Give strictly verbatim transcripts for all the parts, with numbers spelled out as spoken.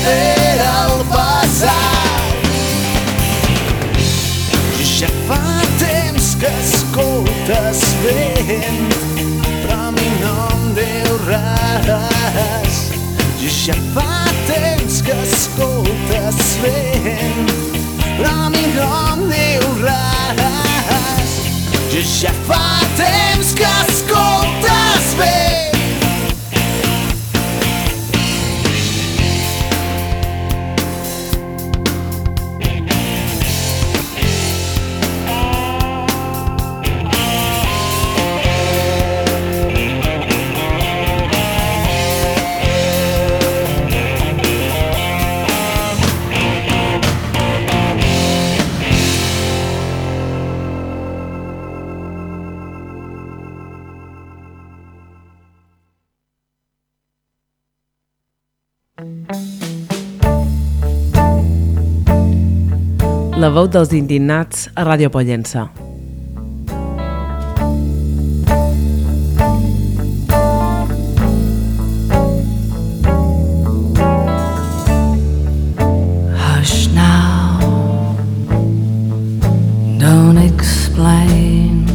era el passat. Ja fa temps que escoltes vent, però a mi no em diu res. Ja fa temps que escoltes vent, però a mi no em diu res. Ja fa temps que escoltes vent. La veu dels indignats a Ràdio Pollença. Hush now, don't explain,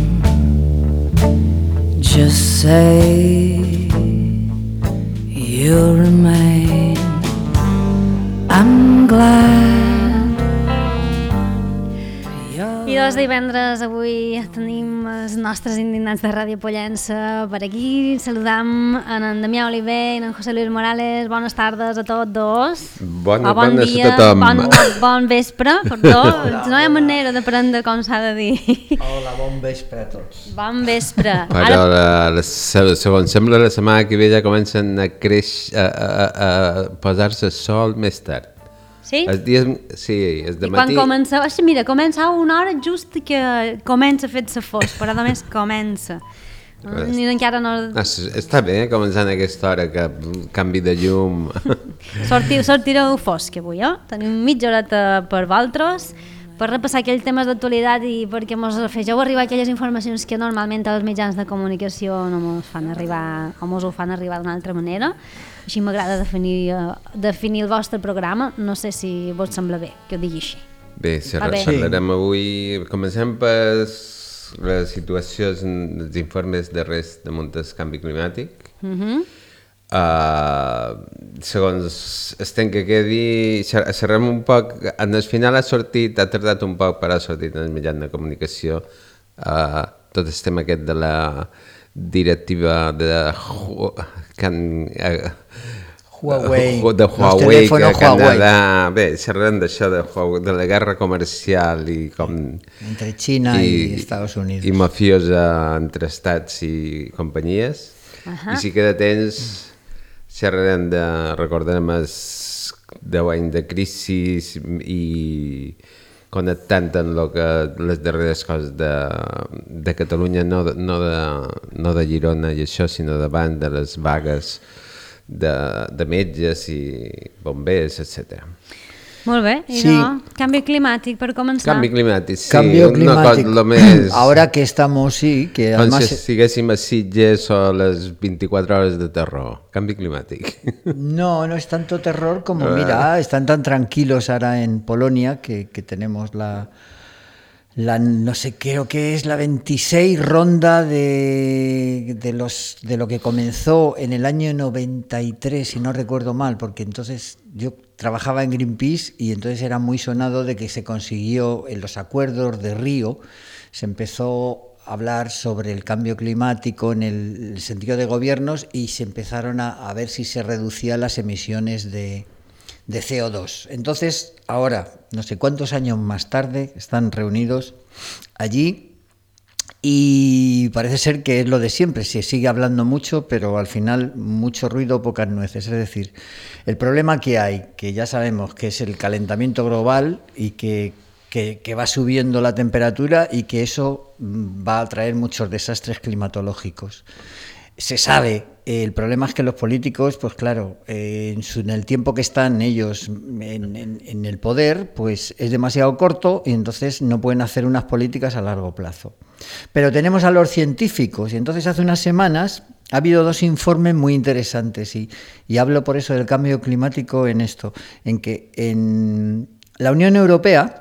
just say you'll remain. I'm glad. I dos divendres avui tenim els nostres indignats de Ràdio Pollença per aquí. Saludam en en Damià Oliver i en José Luis Morales. Bones tardes a tots dos. Bona, bon bones dia, a tothom. Bon, bon vespre, perdó. No hi ha manera d'aprendre com s'ha de dir. Hola, bon vespre a tots. Bon vespre. Però la, la, segons sembla la setmana que ve ja comencen a creix, a, a, a posar-se sol més tard. Sí? Els dies, sí, els de I quan matí... comença... Mira, comença a una hora just que comença a fer-se fosc, però només comença. Ni encara no... Ah, està bé, eh, començant a aquesta hora, que canvi de llum... Sortiu, sortireu fosc avui, eh? Tenim mitja horeta per vosaltres, per repassar aquells temes d'actualitat i perquè mos fegeu arribar aquelles informacions que normalment els mitjans de comunicació no mos fan arribar, o mos ho fan arribar d'una altra manera. Així m'agrada definir, uh, definir el vostre programa, no sé si vos sembla bé que ho digui així. Bé, si Va bé. parlarem avui... Comencem per la situació, els informes darrers damunt del canvi climàtic. Uh-huh. Uh, segons estem que quedi, xerrem un poc, en el final ha sortit, ha tardat un poc però ha sortit en el mitjà de comunicació uh, tot el tema aquest de la directiva de can, uh, Huawei, de Huawei, que Huawei. Canadà, bé, xerrem d'això de, de la guerra comercial i com entre Xina i, i Estats Units i mafiosa entre estats i companyies. Uh-huh. I si queda temps xerrarem de, recordarem els deu anys de crisi i connectant amb lo que, les darreres coses de, de Catalunya, no de, no, de, no de Girona i això, sinó davant de les vagues de, de metges i bombers, etcètera. Molt bé, i Sí. no? Canvi climàtic, per començar. Canvi climàtic, sí. Cambio una climático. cosa, lo més... Ahora que estamos, sí, que Com además... si estiguéssim a Sitges o les vint-i-quatre hores de terror. Canvi climàtic. No, no es tanto terror como, mira, están tan tranquilos ahora en Polonia que, que tenemos la, la, no sé, creo que es la veintiséis ronda de, de, los, de lo que comenzó en el año noventa y tres, si no recuerdo mal, porque entonces yo trabajaba en Greenpeace y entonces era muy sonado de que se consiguió en los acuerdos de Río, se empezó a hablar sobre el cambio climático en el, el sentido de gobiernos y se empezaron a, a ver si se reducían las emisiones de, de C O dos. Entonces, ahora, no sé cuántos años más tarde, están reunidos allí y parece ser que es lo de siempre, se sigue hablando mucho, pero al final mucho ruido, pocas nueces. Es decir, el problema que hay, que ya sabemos que es el calentamiento global y que, que, que va subiendo la temperatura y que eso va a traer muchos desastres climatológicos. Se sabe, eh, el problema es que los políticos, pues claro, eh, en, su, en el tiempo que están ellos en, en, en el poder, pues es demasiado corto y entonces no pueden hacer unas políticas a largo plazo. Pero tenemos a los científicos y entonces hace unas semanas ha habido dos informes muy interesantes y, y hablo por eso del cambio climático en esto, en que en la Unión Europea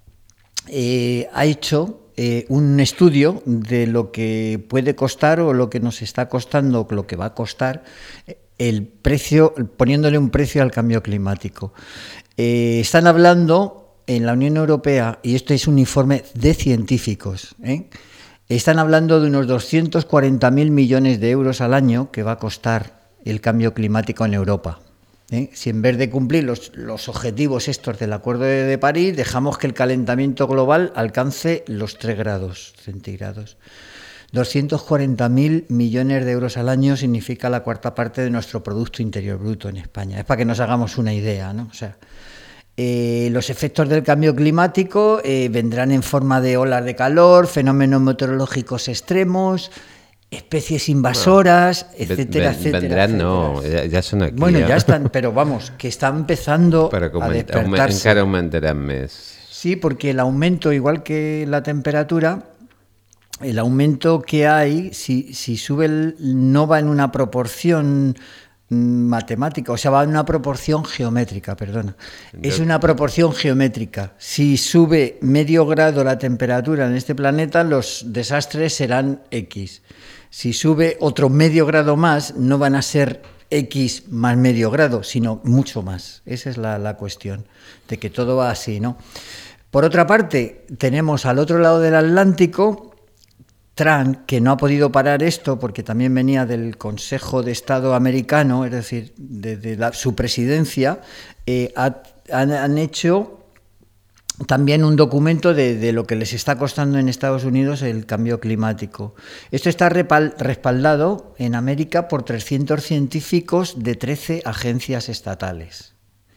eh, ha hecho eh, un estudio de lo que puede costar o lo que nos está costando, lo que va a costar el precio, poniéndole un precio al cambio climático. Eh, están hablando en la Unión Europea, y esto es un informe de científicos, ¿eh? Están hablando de unos doscientos cuarenta mil millones de euros al año que va a costar el cambio climático en Europa. ¿eh? Si en vez de cumplir los, los objetivos estos del Acuerdo de, de París, dejamos que el calentamiento global alcance los tres grados centígrados. doscientos cuarenta mil millones de euros al año significa la cuarta parte de nuestro Producto Interior Bruto en España. Es para que nos hagamos una idea, ¿no? O sea, Eh, los efectos del cambio climático eh, vendrán en forma de olas de calor, fenómenos meteorológicos extremos, especies invasoras, bueno, etcétera, ven, etcétera. Vendrán, etcétera. no, ya, ya son aquí. Bueno, ya. ya están, pero vamos, que está empezando Pero a despertarse. Encara aumentaran més. Sí, porque el aumento, igual que la temperatura, el aumento que hay, si, si sube, el, no va en una proporción matemática, o sea, va en una proporción geométrica, perdona. Es una proporción geométrica. Si sube medio grado la temperatura en este planeta, los desastres serán X. Si sube otro medio grado más, no van a ser X más medio grado, sino mucho más. Esa es la, la cuestión, de que todo va así, ¿no? Por otra parte, tenemos al otro lado del Atlántico Trump, que no ha podido parar esto porque también venía del Consejo de Estado americano, es decir, de, de la, su presidencia, eh, ha, han, han hecho también un documento de, de lo que les está costando en Estados Unidos el cambio climático. Esto está repal, respaldado en América por trescientos científicos de trece agencias estatales.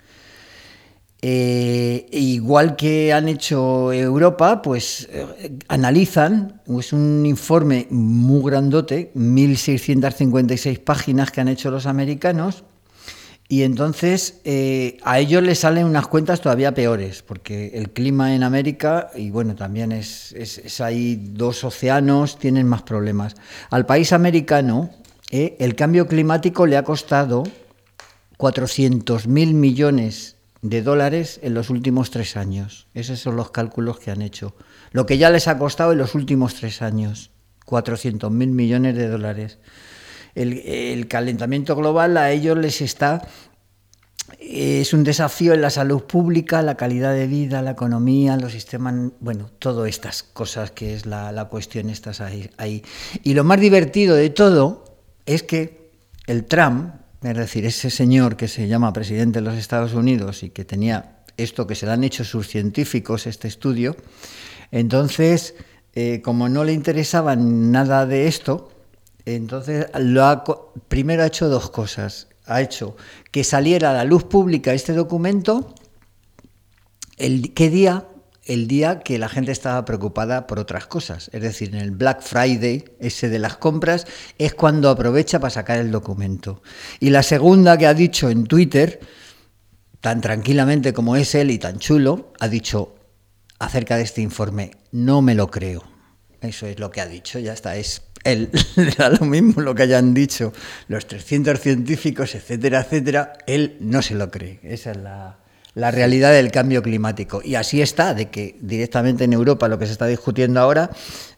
Eh, igual que han hecho Europa, pues eh, analizan, es un informe muy grandote, mil seiscientas cincuenta y seis páginas que han hecho los americanos, y entonces eh, a ellos les salen unas cuentas todavía peores, porque el clima en América, y bueno, también es, es, es hay dos océanos, tienen más problemas. Al país americano, eh, el cambio climático le ha costado cuatrocientos mil millones de dólares en los últimos tres años. Esos son los cálculos que han hecho. Lo que ya les ha costado en los últimos tres años, cuatrocientos mil millones de dólares. El, el calentamiento global a ellos les está... Es un desafío en la salud pública, la calidad de vida, la economía, los sistemas... Bueno, todas estas cosas que es la, la cuestión, estas ahí, ahí. Y lo más divertido de todo es que el Trump... Es decir, ese señor que se llama presidente de los Estados Unidos y que tenía esto que se le han hecho sus científicos, este estudio, entonces, eh, como no le interesaba nada de esto, entonces lo ha, primero ha hecho dos cosas. Ha hecho que saliera a la luz pública este documento, el, ¿qué día? El día que la gente estaba preocupada por otras cosas. Es decir, en el Black Friday, ese de las compras, es cuando aprovecha para sacar el documento. Y la segunda que ha dicho en Twitter, tan tranquilamente como es él y tan chulo, ha dicho acerca de este informe, no me lo creo. Eso es lo que ha dicho, ya está, es él, le da lo mismo lo que hayan dicho los trescientos científicos, etcétera, etcétera, él no se lo cree. Esa es la... la realidad del cambio climático. Y así está, de que directamente en Europa lo que se está discutiendo ahora,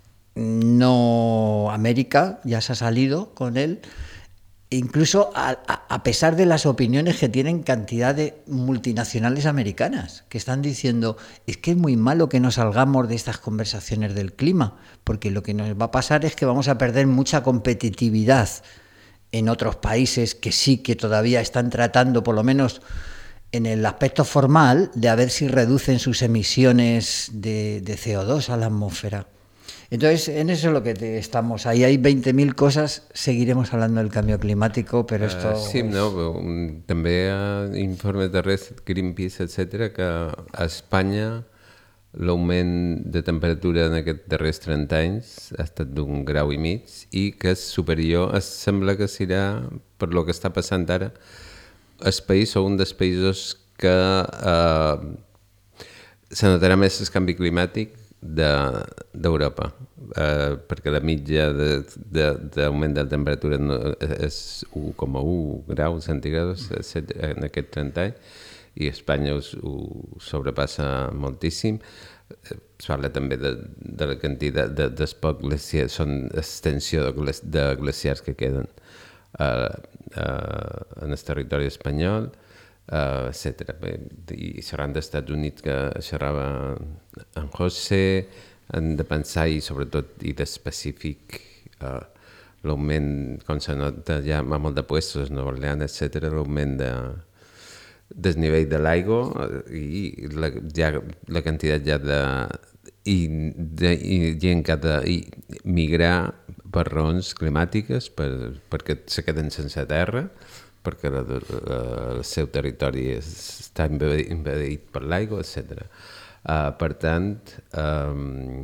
no América ya se ha salido con él, incluso a, a pesar de las opiniones que tienen cantidad de multinacionales americanas, que están diciendo, es que es muy malo que nos salgamos de estas conversaciones del clima, porque lo que nos va a pasar es que vamos a perder mucha competitividad en otros países que sí que todavía están tratando, por lo menos en el aspecto formal, de a ver si reducen sus emisiones de, de C O dos a la atmósfera. Entonces, en eso es lo que te estamos. Ahí hay veinte mil cosas, seguiremos hablando del cambio climático, però esto... Uh, sí, no, també hi ha informes darrers, Greenpeace, etcètera, que a Espanya l'augment de temperatura en aquests darrers trenta anys ha estat d'un grau i mig i que és superior, es sembla que serà, per lo que està passant ara, el país o un dels països que eh, se notarà més el canvi climàtic d'Europa, de, eh, perquè la mitja d'augment de, de, de temperatura no, és u coma u graus centígrads en aquest trenta anys, i Espanya ho, ho sobrepassa moltíssim. Es parla també de, de la quantitat de, dels pocs glaciars, són extensió de, gles, de glaciars que queden uh, uh, en el territori espanyol, uh, etcètera. I xerrant dels Estats Units, que xerrava en José, han de pensar, i sobretot i d'específic, uh, l'augment, com se nota ja a molt de puestos, Nova Orleans, etcètera, l'augment de desnivell de l'aigua i la, ja, la quantitat ja de, i, de i gent que ha de migrar per raons climàtiques, per, perquè se queden sense terra, perquè la, la, el seu territori està invadit per l'aigua, etcètera. Uh, per tant, um,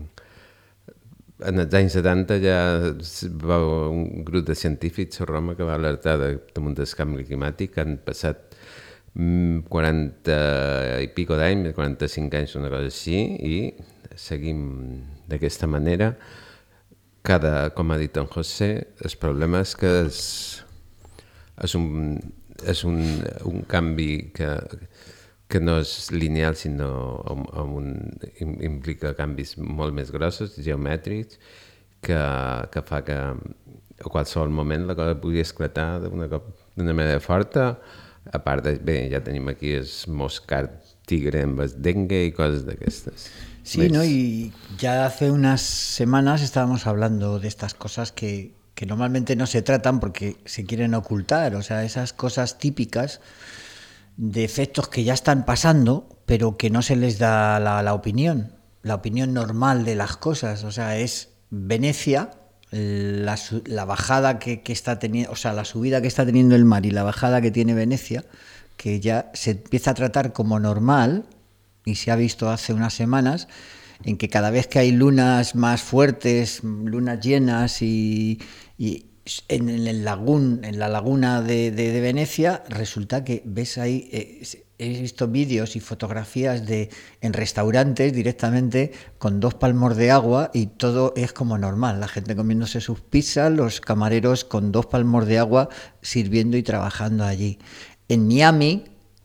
en els anys setanta ja va un grup de científics a Roma que va alertar de, damunt del canvi climàtic, que han passat quaranta i pico d'anys, quaranta-cinc anys, una cosa així, i seguim d'aquesta manera. Cada, com ha dit en José, el problema és que és, és, un, és un, un canvi que, que no és lineal, sinó amb, amb un, implica canvis molt més grossos, geomètrics, que, que fa que a qualsevol moment la cosa pugui esclatar d'una manera forta. A part de, bé, ja tenim aquí el moscard tigre amb el dengue y cosas de estas. Sí, ¿ves? ¿No? Y ya hace unas semanas estábamos hablando de estas cosas que, que normalmente no se tratan porque se quieren ocultar, o sea, esas cosas típicas de efectos que ya están pasando, pero que no se les da la, la opinión, la opinión normal de las cosas. O sea, es Venecia, la, la bajada que, que está teniendo, o sea, la subida que está teniendo el mar y la bajada que tiene Venecia, que ya se empieza a tratar como normal, y se ha visto hace unas semanas, en que cada vez que hay lunas más fuertes, lunas llenas y, y en, el lagún, en la laguna de, de, de Venecia, resulta que ves ahí, eh, he visto vídeos y fotografías de en restaurantes directamente con dos palmos de agua y todo es como normal, la gente comiéndose sus pizzas, los camareros con dos palmos de agua sirviendo y trabajando allí. En Miami,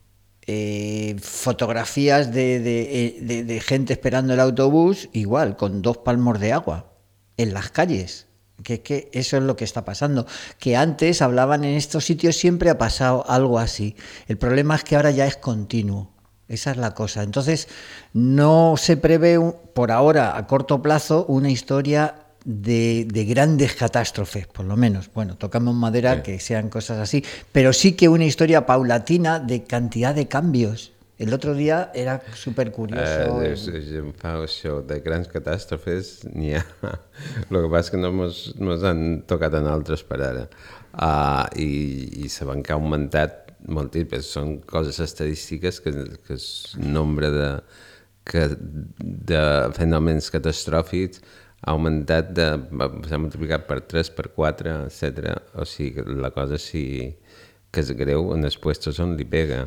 eh, fotografías de, de, de, de gente esperando el autobús, igual, con dos palmos de agua en las calles. Que, que eso es lo que está pasando, que antes hablaban en estos sitios, siempre ha pasado algo así. El problema es que ahora ya es continuo, esa es la cosa. Entonces no se prevé un, por ahora a corto plazo una historia de, de grandes catástrofes, por lo menos, bueno, tocamos madera, sí, que sean cosas así, pero sí que una historia paulatina de cantidad de cambios. El otro día era súper curioso. Uh, el... Fa això de grans catàstrofes n'hi ha. El que passa és que no ens han tocat en altres per ara. Uh, i, I saben que ha augmentat moltíssim. Són coses estadístiques que, que el nombre de, que, de fenòmens catastròfics ha augmentat, de, s'ha multiplicat per tres, per quatre, etcètera. O sigui, la cosa sí que és greu en els puestos on li pega.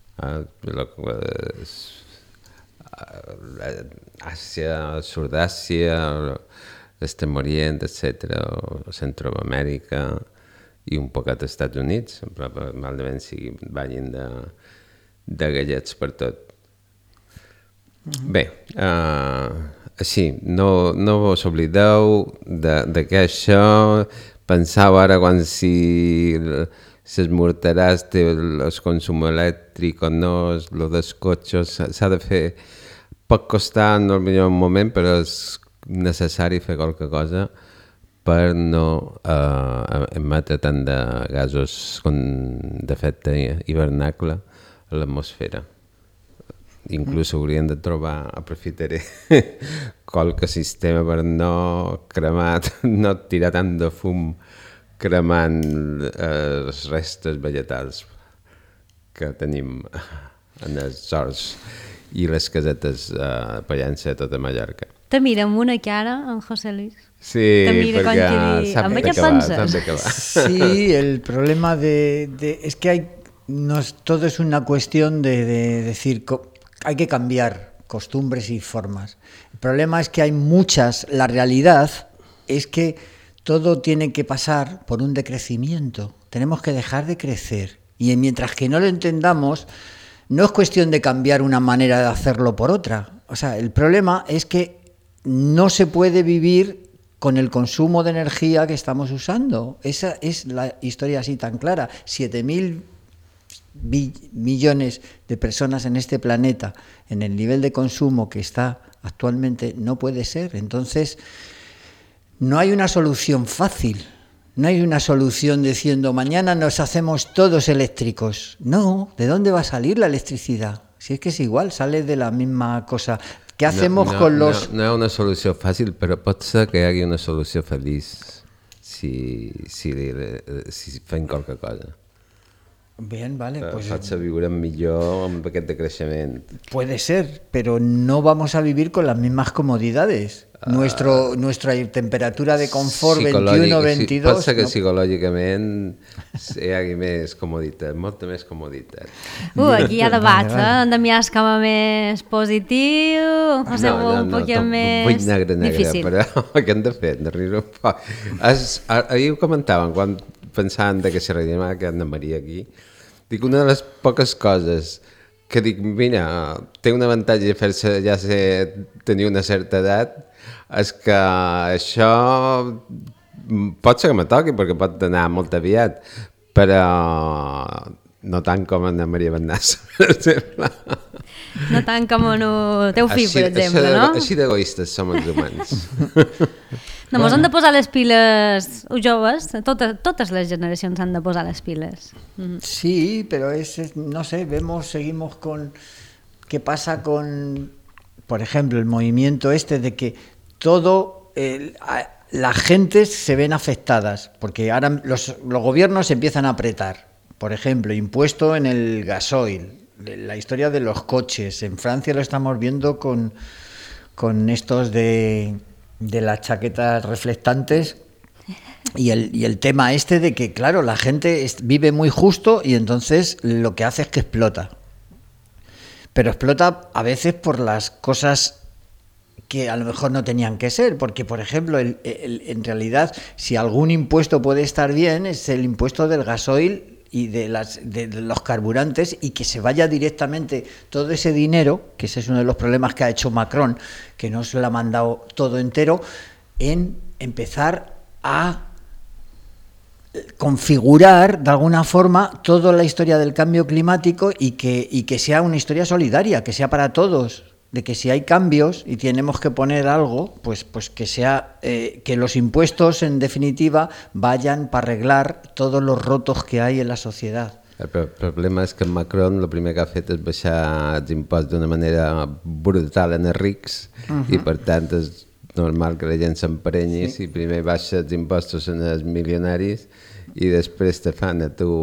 Àsia, Sud-àsia, l'Extrem Orient, etcètera, o Centroamèrica i un poc als Estats Units, però malament si vagin de, de gallets per tot. Bé, uh, així, no, no vos oblideu de, de que això, pensau ara quan si s'esmortaràs el consum elèctric o no, el dels cotxes, s'ha de fer, pot costar en el millor moment, però és necessari fer qualque cosa per no eh, emetre tant de gasos d'efecte hivernacle a l'atmosfera. Inclús haurien de trobar, aprofitaré qualque sistema per no cremar, no tirar tant de fum cremant eh, les restes vegetals que tenim en els horts i les casetes eh, per llançar a tota Mallorca. Te mira amb una cara, en José Luis. Sí, perquè s'ha d'acabar. Sí, el problema de, de es que hay, no, todo es una cuestión de, de decir, hay que cambiar costumbres y formas. El problema es que hay muchas, la realidad es que todo tiene que pasar por un decrecimiento, tenemos que dejar de crecer y mientras que no lo entendamos, no es cuestión de cambiar una manera de hacerlo por otra, o sea, el problema es que no se puede vivir con el consumo de energía que estamos usando, esa es la historia así tan clara, siete mil millones de personas en este planeta, en el nivel de consumo que está actualmente, no puede ser. Entonces, no hay una solución fácil, no hay una solución diciendo mañana nos hacemos todos eléctricos. No, ¿de dónde va a salir la electricidad? Si es que es igual, sale de la misma cosa. Què hacemos no, no, con los...? No, no hi ha una solució fàcil, però pot ser que hi hagi una solució feliç si, si, si fem qualque cosa. Bien, vale, pues... Pots viure millor amb aquest decreixement. Puede ser, pero no vamos a vivir con las mismas comodidades. Nuestro, nuestra temperatura de confort veintiuno, veintidós... Pot ser que no... psicològicament hi hagi més comoditat, molta més comoditat. Uh, aquí hi ha debat, eh? En Damià és com a més positiu, o sigui, no, no, un no, poc no, més vull negre, negre, difícil. Però què hem de fer? De riure un poc. Es, ahir ho comentàvem, quan pensàvem que xerraríem que Anna Maria aquí, dic, una de les poques coses que dic, mira, té un avantatge fer-se ja ser, tenir una certa edat, és que això pot ser que me toqui perquè pot anar molt aviat, però no tant com Anna Maria Bernassa, per exemple. No tant com el teu fill, així, per exemple, així no? Així d'egoistes som els humans. No, mos han de posar les piles, els joves, totes, totes les generacions han de posar les piles. Mm. Sí, pero es, es, no sé, vemos, seguimos con... ¿Qué pasa con, por ejemplo, el movimiento este de que todo... Eh, las gentes se ven afectadas, porque ahora los, los gobiernos empiezan a apretar. Por ejemplo, impuesto en el gasoil, la historia de los coches. En Francia lo estamos viendo con, con estos de... de las chaquetas reflectantes y el, y el tema este de que, claro, la gente es, vive muy justo y entonces lo que hace es que explota. Pero explota a veces por las cosas que a lo mejor no tenían que ser, porque, por ejemplo, el, el, en realidad, si algún impuesto puede estar bien, es el impuesto del gasoil y de, las, de los carburantes, y que se vaya directamente todo ese dinero, que ese es uno de los problemas que ha hecho Macron, que no se lo ha mandado todo entero, en empezar a configurar de alguna forma toda la historia del cambio climático y que, y que sea una historia solidaria, que sea para todos, de que si hay cambios y tenemos que poner algo, pues, pues que sea eh, que los impuestos en definitiva vayan para arreglar todos los rotos que hay en la sociedad. El problema és que Macron el primer que ha fet és baixar els impostos d'una manera brutal en els rics uh-huh. i per tant és normal que la gent s'emperenyi sí. si primer baixa els impostos en els milionaris i després te fan a tu...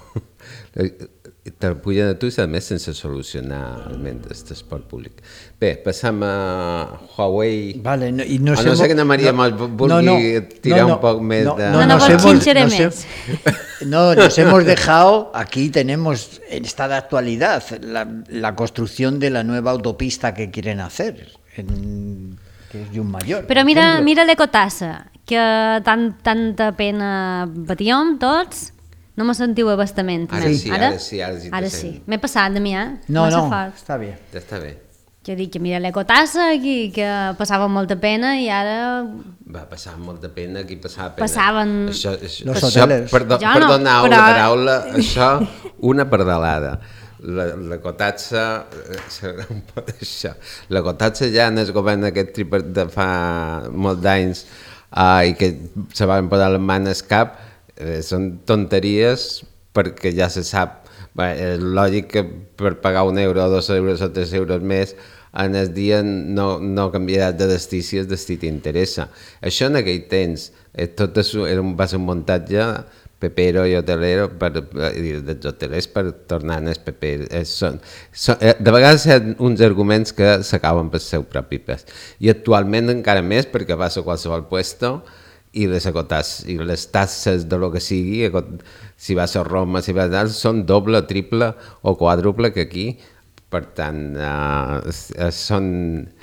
Te'l pugen a tu i a més sense solucionar almenys el transport públic. Bé, passam a Huawei. Vale, no, y nos a no hemos, ser que Ana Maria no, vulgui no, no, tirar no, no, un poc més no, de... No, no, no, nos hemos, nos nos, no, nos hemos dejado, aquí tenemos en esta de actualidad la, la construcción de la nueva autopista que quieren hacer, en, que es de un mayor. Però mira, mira l'Ecotassa, que tan, tanta pena patíem tots. No me sentiu abastament. Ara sí, ara, ara sí, ara sí. Ara sí. M'he passat, Damià. No, no, fart. Està bé. Ja està bé. Jo dic que mira l'Ecotassa aquí, que passava molta pena i ara... Va passar molta pena, aquí passava pena. Passaven... Això, això, Los això hoteles. Perdo, Jo no, perdoneu però... la paraula, això, una pardalada. L'Ecotassa, serà un poc d'això. L'Ecotassa ja en el govern aquest tripart de fa molts d'anys uh, i que se van posar les mans al cap, Eh, són tonteries perquè ja se sap, bé, és lògic que per pagar un euro, dos euros o tres euros més en el dia no, no canviaràs de destí si el destí t'interessa. Això en aquell temps eh, tot és, era un, va ser un muntatge pepero i hotelero per, i dels hotelers per tornar en el paper. Eh, són, són, eh, de vegades hi ha uns arguments que s'acaben pel seu propi pes i actualment encara més perquè va ser qualsevol puesto i les acotats, i les tasses de lo que sigui, si va a Roma, si va a tal, són doble, triple o quàdruple que aquí. Per tant, uh, són,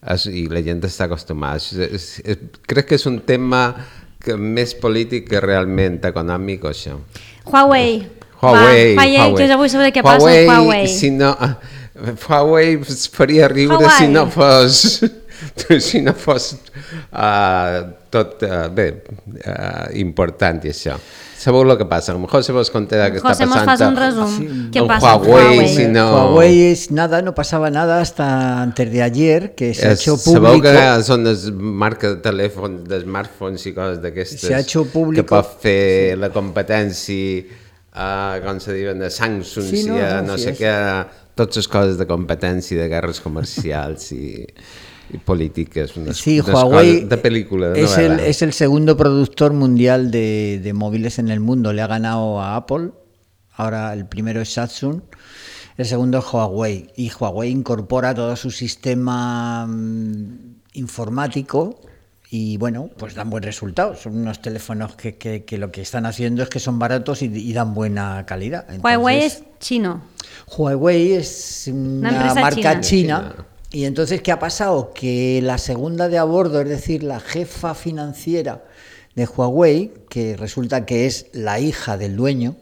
es, i la gent està acostumada. És, és, és, crec que és un tema que més polític que realment econòmic o això. Huawei. Huawei. Va, Huawei, que ja vull saber què passa amb Huawei. Si no, Huawei es faria riure Hawaii. si no fos... si no fos uh, tot uh, bé, uh, important i això. Sabeu el que passa? José vos contará que José, está pasando. José, nos un resumen. Sí. ¿Qué pasa Huawei, Huawei? Si no... Huawei es nada, no pasaba nada hasta antes de ayer, que se es, ha hecho público. Sabeu que són les marques de telèfons, de smartphones i coses d'aquestes se ha hecho público, que pot fer sí. la competència, uh, com se diuen, de Samsung, sí, no, no, no sí, sé sí. què, totes les coses de competència, de guerres comercials i... y políticas, unas, sí, unas Huawei de película, de es, el, es el segundo productor mundial de, de móviles en el mundo, le ha ganado a Apple, ahora el primero es Samsung, el segundo es Huawei, y Huawei incorpora todo su sistema um, informático y bueno, pues dan buen resultado, son unos teléfonos que, que, que lo que están haciendo es que son baratos y, y dan buena calidad. Entonces, Huawei es chino. Huawei es una, una marca china. china, china. Y entonces, ¿qué ha pasado? Que la segunda de a bordo, es decir, la jefa financiera de Huawei, que resulta que es la hija del dueño,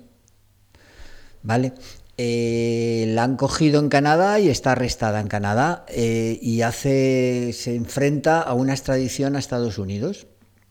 ¿vale? Eh, la han cogido en Canadá y está arrestada en Canadá eh, y hace, se enfrenta a una extradición a Estados Unidos.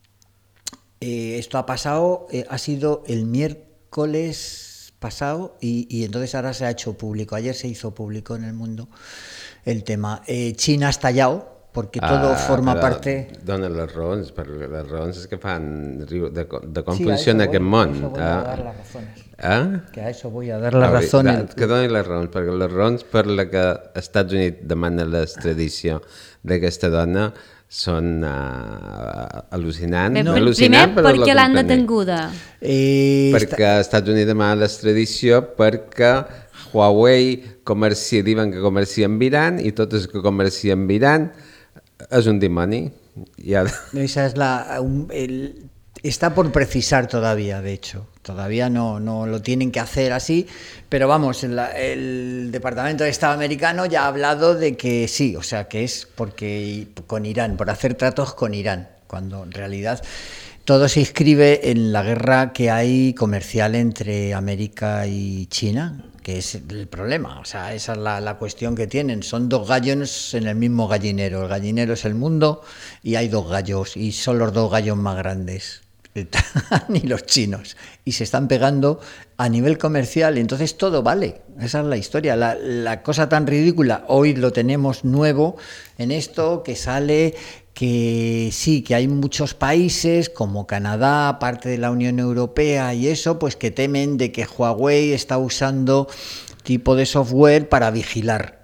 Eh, esto ha pasado, eh, ha sido el miércoles pasado y, y entonces ahora se ha hecho público. Ayer se hizo público en El Mundo el tema. Eh, China ha estallado porque todo ah, forma parte... Dona les raons, perquè les raons és que fan riu de, de com sí, funciona aquest món. Voy a ah. dar las razones. Ah? Que a eso voy a dar las razones. Que doni les raons, perquè les raons per la que els Estats Units demana l'extradició d'aquesta dona són uh, al·lucinants. No. Al·lucinant, primer, perquè l'han detenguda. Eh, perquè els Estats Units demana l'extradició perquè Huawei comercia, diuen que comercia amb Iran i tot el que comercia amb Iran és un dimoni. Ya. Esa es la... Un, el, está por precisar todavía, de hecho. Todavía no, no lo tienen que hacer así, pero vamos, el, el Departamento de Estado americano ya ha hablado de que sí, o sea, que es porque con Irán, por hacer tratos con Irán, cuando en realidad todo se inscribe en la guerra que hay comercial entre América y China, que es el problema, o sea, esa es la, la cuestión que tienen, son dos gallos en el mismo gallinero, el gallinero es el mundo y hay dos gallos y son los dos gallos más grandes, ni los chinos, y se están pegando a nivel comercial, entonces todo vale, esa es la historia, la, la cosa tan ridícula, hoy lo tenemos nuevo en esto que sale... que sí, que hay muchos países como Canadá, parte de la Unión Europea y eso, pues que temen de que Huawei está usando tipo de software para vigilar.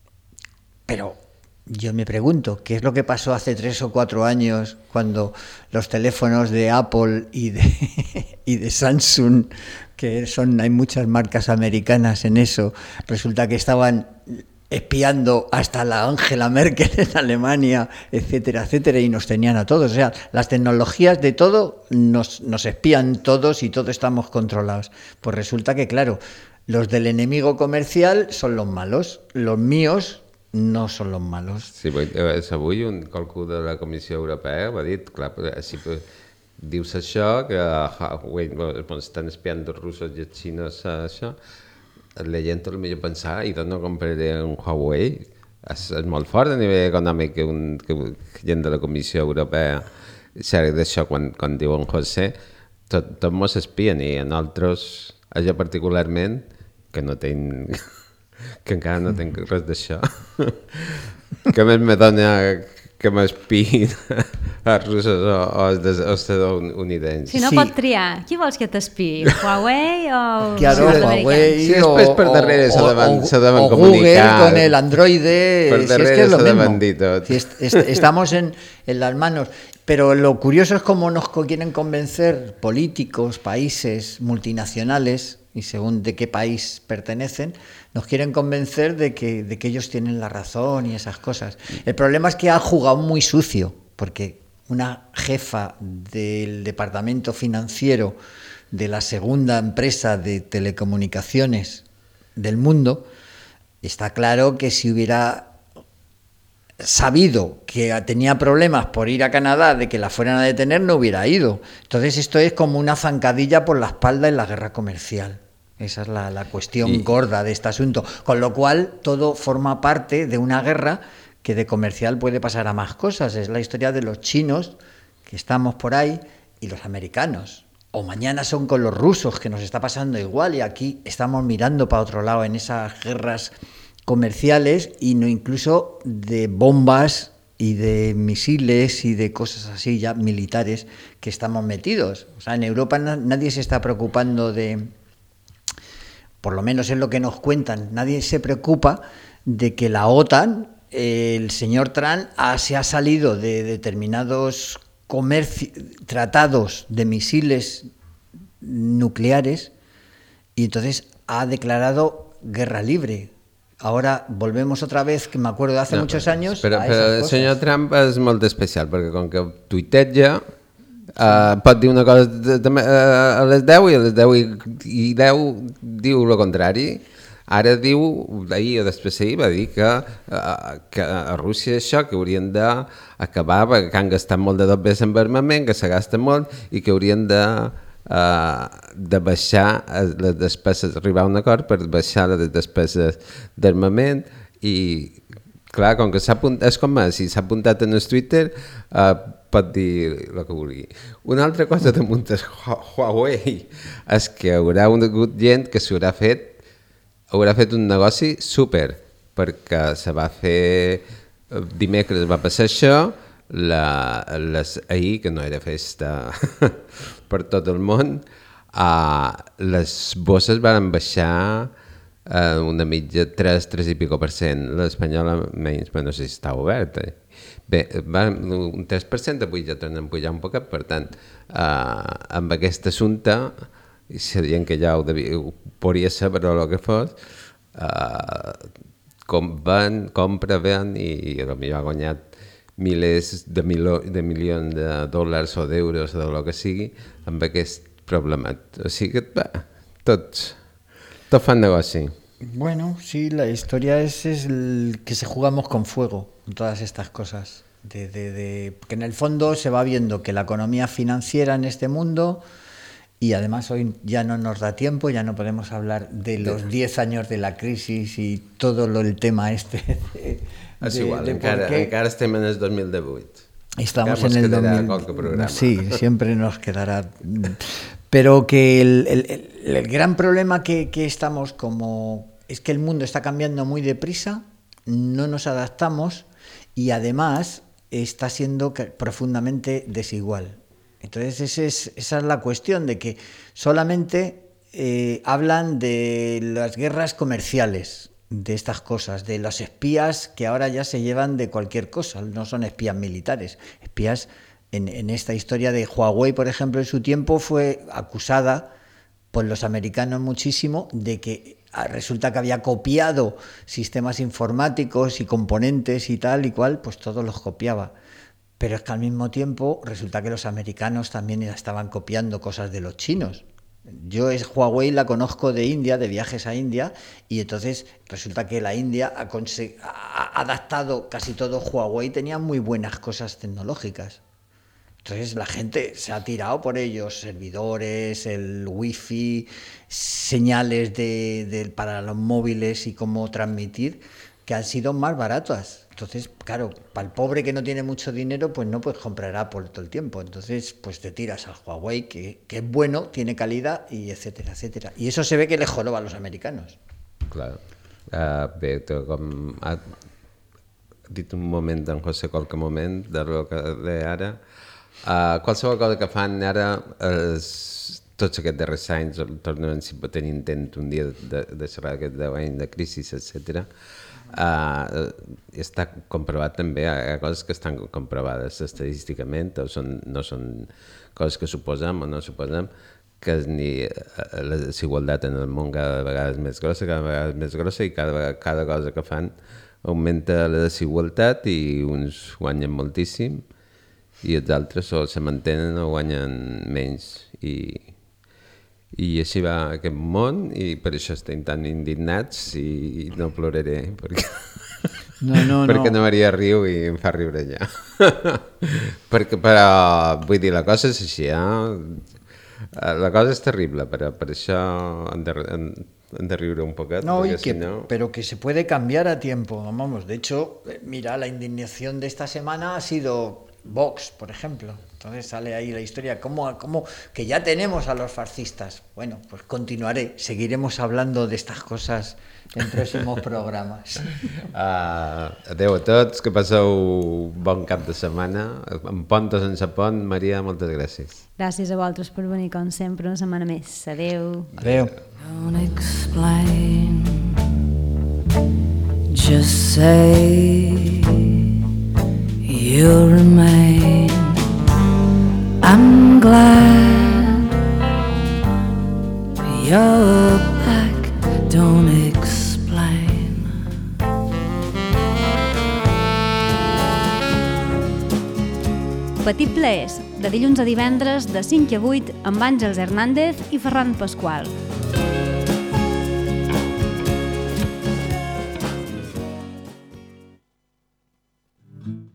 Pero yo me pregunto, ¿qué es lo que pasó hace tres o cuatro años cuando los teléfonos de Apple y de, y de Samsung, que son, hay muchas marcas americanas en eso, resulta que estaban... espiando hasta la Angela Merkel en Alemania, etcétera, etcétera, y nos tenían a todos. O sea, las tecnologías de todo nos, nos espían todos y todos estamos controlados. Pues resulta que, claro, los del enemigo comercial son los malos, los míos no són los malos. Sí, avui un qualcú de la Comissió Europea va dir, clar, si dius això, que estan espiant els russos i els xinos, això, la gent potser pensar, i doncs no compraré un Huawei, és, és molt fort a nivell econòmic que, un, que gent de la Comissió Europea s'ha d'això quan, quan diuen José, tot, tot mos espien i en altres, jo particularment, que no tinc, que encara no tinc res d'això, que més me dona que m'espiïn els russos o, o els estadounidencs. Si no sí. Pot triar, qui vols que t'espiï? Huawei o... Claro, Huawei sí, després per darrere se deven, o, se deven o comunicar. Google con el Android, per si darrere es que es lo se mismo. deven dir tot. Si es, es, estamos en, en las manos. Pero lo curioso es cómo nos quieren convencer políticos, países, multinacionales, y según de qué país pertenecen, nos quieren convencer de que, de que ellos tienen la razón y esas cosas. El problema es que han jugado muy sucio, porque una jefa del departamento financiero de la segunda empresa de telecomunicaciones del mundo, está claro que si hubiera sabido que tenía problemas por ir a Canadá, de que la fueran a detener, no hubiera ido. Entonces esto es como una zancadilla por la espalda en la guerra comercial. Esa es la, la cuestión y... gorda de este asunto. Con lo cual todo forma parte de una guerra que de comercial puede pasar a más cosas. Es la historia de los chinos, que estamos por ahí, y los americanos. O mañana son con los rusos, que nos está pasando igual, y aquí estamos mirando para otro lado en esas guerras comerciales y no incluso de bombas y de misiles y de cosas así ya militares que estamos metidos. O sea, en Europa na- nadie se está preocupando de, por lo menos es lo que nos cuentan, nadie se preocupa de que la OTAN, eh, el señor Trump ha, se ha salido de determinados comerci- tratados de misiles nucleares y entonces ha declarado guerra libre. Ahora volvemos otra vez, que me acuerdo de hace no, muchos años. Però, a però el senyor Trump és molt especial, perquè com que tuiteja, sí. uh, pot dir una cosa de, de, uh, a les deu i a les deu i, i deu diu el contrari. Ara diu, ahir o després ahir va dir que, uh, que a Rússia això, que haurien d'acabar, perquè han gastat molt de dos vegades en armament, que se gasta molt i que haurien de... Uh, de baixar les despeses, arribar a un acord per baixar les despeses d'armament i clar, com que s'ha apuntat, és com si s'ha apuntat en el Twitter uh, pot dir el que vulgui. Una altra cosa damunt del Huawei és que haurà hagut gent que s'haurà fet haurà fet un negoci súper, perquè se va fer dimecres va passar això, la, les, ahir que no era festa per tot el món, uh, les bosses van baixar uh, una mitja tres, tres i pico per cent, l'espanyola menys, però no sé si està oberta. Bé, van, un tres per cent avui ja tornen a pujar un poquet, per tant, uh, amb aquest assumpte, si dient que ja ho, devia, ho podria saber el que fos, uh, com van, compra, ven i, i potser ha guanyat milers de, milo, de milions de dòlars o d'euros o del que sigui amb aquest problema. O sigui que va, tots, tots fan negoci. Bueno, sí, la historia es, es el que se jugamos con fuego en todas estas cosas. De, de, de, que en el fondo se va viendo que la economía financiera en este mundo, y además hoy ya no nos da tiempo, ya no podemos hablar de los diez años de la crisis y todo lo, el tema este de, és igual, de encara, encara estem en el dos mil divuit. Estamos en el dos mil. Sí, siempre nos quedará. Pero que el, el, el, el gran problema que, que estamos como es que el mundo está cambiando muy deprisa, no nos adaptamos y además está siendo profundamente desigual. Entonces ese es, esa es la cuestión de que solamente eh, hablan de las guerras comerciales, de estas cosas, de los espías que ahora ya se llevan de cualquier cosa, no son espías militares, espías en, en esta historia de Huawei, por ejemplo, en su tiempo fue acusada por los americanos muchísimo de que resulta que había copiado sistemas informáticos y componentes y tal y cual, pues todos los copiaba. Pero es que al mismo tiempo resulta que los americanos también estaban copiando cosas de los chinos. Yo es Huawei la conozco de India, de viajes a India, y entonces resulta que la India ha, ha adaptado casi todo Huawei, tenía muy buenas cosas tecnológicas. Entonces la gente se ha tirado por ellos, servidores, el wifi, señales de, de, para los móviles y cómo transmitir, que han sido más baratas. Entonces, claro, para el pobre que no tiene mucho dinero, pues no puedes comprar Apple todo el tiempo. Entonces, pues te tiras al Huawei, que, que es bueno, tiene calidad, y etcétera, etcétera. Y eso se ve que les joroba a los americanos. Claro. Uh, bé, com ha dit un moment en José qualque moment de lo que deia ara, uh, qualsevol cosa que fan ara, els, tots aquests darrers anys, tornem a tenir intent un dia de, de xerrar aquest deu anys de crisi, etcètera, Uh, està comprovat també, hi ha coses que estan comprovades estadísticament, o són, no són coses que suposem o no suposem, que ni la desigualtat en el món cada vegada és més grossa, cada vegada és més grossa, i cada, cada cosa que fan augmenta la desigualtat i uns guanyen moltíssim i els altres o se mantenen o guanyen menys. I I així va aquest món, i per això estem tan indignats, i no ploraré, perquè No, no, perquè no. na Maria riu i em fa riure ja. perquè, però, vull dir, la cosa és així, eh? La cosa és terrible, però per això han de, han, han de riure un poquet. No, y que, si no... pero que se puede cambiar a tiempo, vamos. De hecho, mira, la indignación de esta semana ha sido Vox, por ejemplo. Entonces sale ahí la historia, ¿cómo, cómo que ya tenemos a los fascistas? Bueno, pues continuaré, seguiremos hablando de estas cosas en próximos programes. Uh, adeu a tots, que passeu bon cap de setmana. En pont o sense pont, Maria, moltes gràcies. Gràcies a vosaltres per venir, com sempre, una setmana més. Adeu. Adeu. Don't explain, just say you'll remain. I'm glad you're back. Don't explain. Petit Plaers, de dilluns a divendres, de cinc a vuit, amb Àngels Hernández i Ferran Pasqual. Mm-hmm.